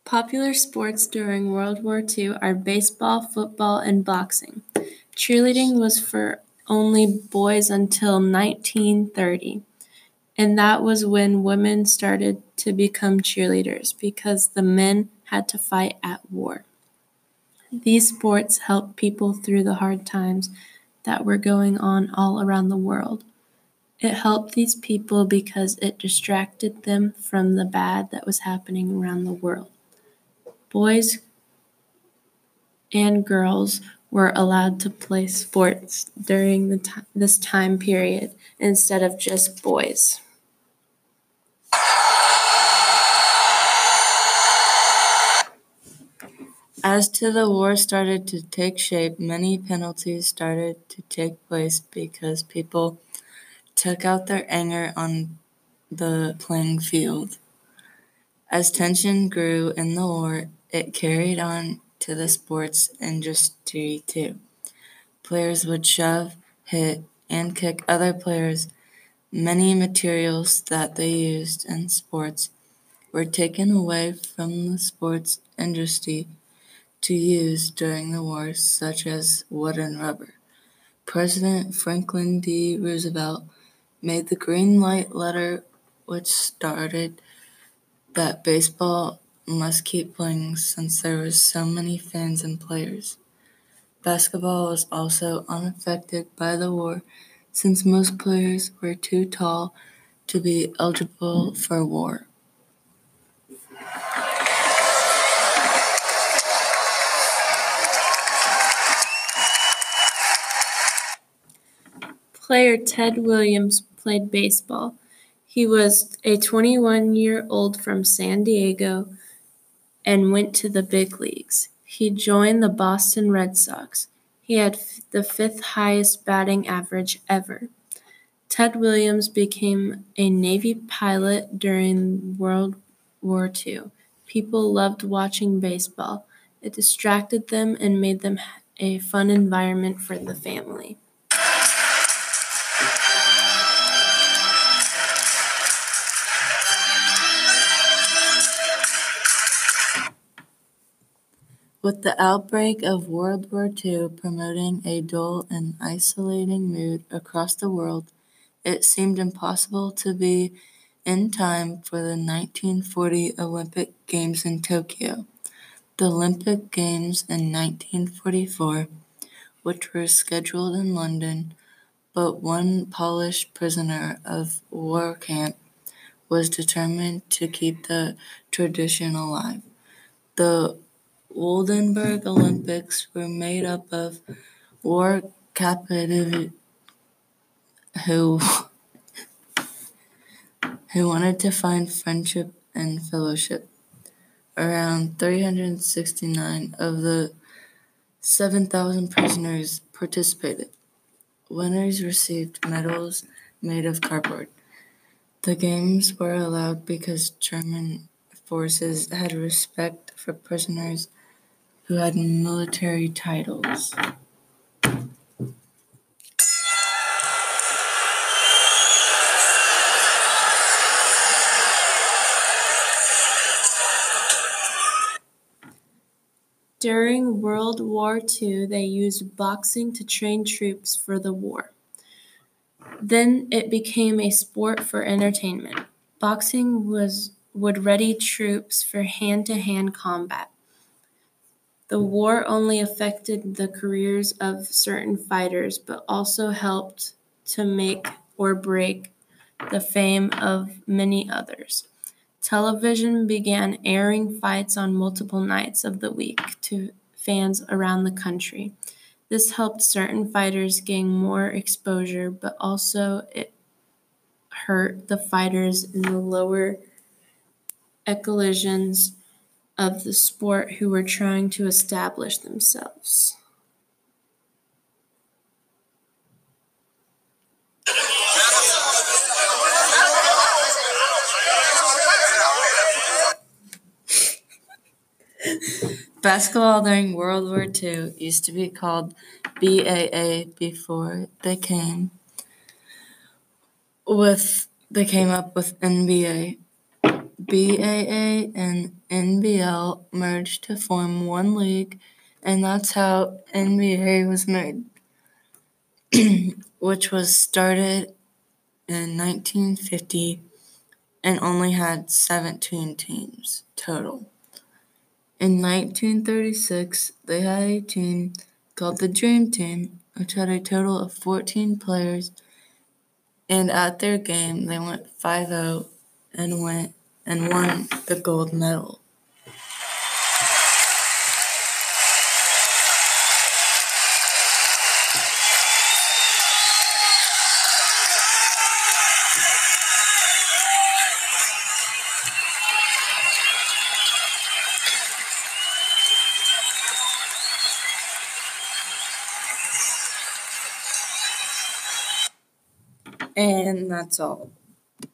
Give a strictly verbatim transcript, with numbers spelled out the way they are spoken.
Popular sports during World War Two are baseball, football, and boxing. Cheerleading was for only boys until nineteen thirty, and that was when women started to become cheerleaders because the men had to fight at war. These sports helped people through the hard times that were going on all around the world. It helped these people because it distracted them from the bad that was happening around the world. Boys and girls were allowed to play sports during the ti- this time period instead of just boys. As to the war started to take shape, many penalties started to take place because people took out their anger on the playing field. As tension grew in the war, it carried on to the sports industry too. Players would shove, hit, and kick other players. Many materials that they used in sports were taken away from the sports industry to use during the war, such as wood and rubber. President Franklin D. Roosevelt made the green light letter, which started that baseball must keep playing since there were so many fans and players. Basketball was also unaffected by the war since most players were too tall to be eligible for war. Player Ted Williams played baseball. He was a twenty-one-year-old from San Diego and went to the big leagues. He joined the Boston Red Sox. He had f- the fifth highest batting average ever. Ted Williams became a Navy pilot during World War Two. People loved watching baseball. It distracted them and made them h- a fun environment for the family. With the outbreak of World War Two promoting a dull and isolating mood across the world, it seemed impossible to be in time for the nineteen forty Olympic Games in Tokyo. The Olympic Games in nineteen forty-four, which were scheduled in London, but one Polish prisoner of war camp was determined to keep the tradition alive. The Oldenburg Olympics were made up of war captives who who wanted to find friendship and fellowship. Around three hundred sixty-nine of the seven thousand prisoners participated. Winners received medals made of cardboard. The games were allowed because German forces had respect for prisoners who had military titles. During World War Two, they used boxing to train troops for the war. Then it became a sport for entertainment. Boxing was would ready troops for hand-to-hand combat. The war only affected the careers of certain fighters, but also helped to make or break the fame of many others. Television began airing fights on multiple nights of the week to fans around the country. This helped certain fighters gain more exposure, but also it hurt the fighters in the lower echelons of the sport who were trying to establish themselves. Basketball during World War Two used to be called B A A before they came with they came up with N B A. B A A and N B L merged to form one league, and that's how N B A was made, which was started in nineteen fifty and only had seventeen teams total. In nineteen thirty-six, they had a team called the Dream Team, which had a total of fourteen players, and at their game they went five and oh and went and won the gold medal. And that's all.